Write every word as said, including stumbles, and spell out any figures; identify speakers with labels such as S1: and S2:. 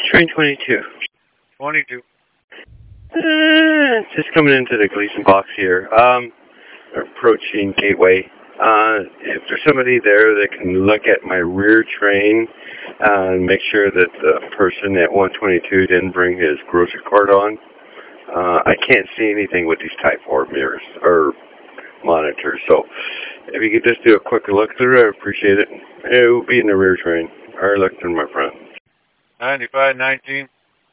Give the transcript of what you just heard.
S1: Train twenty-two.
S2: twenty-two.
S1: Uh, just coming into the Gleason box here. Um, approaching Gateway. Uh, if there's somebody there that can look at my rear train uh, and make sure that the person at one twenty-two didn't bring his grocery cart on. Uh, I can't see anything with these Type four mirrors or monitors. So if you could just do a quick look through, I appreciate it. It will be in the rear train. I looked in my front.
S2: ninety-five nineteen.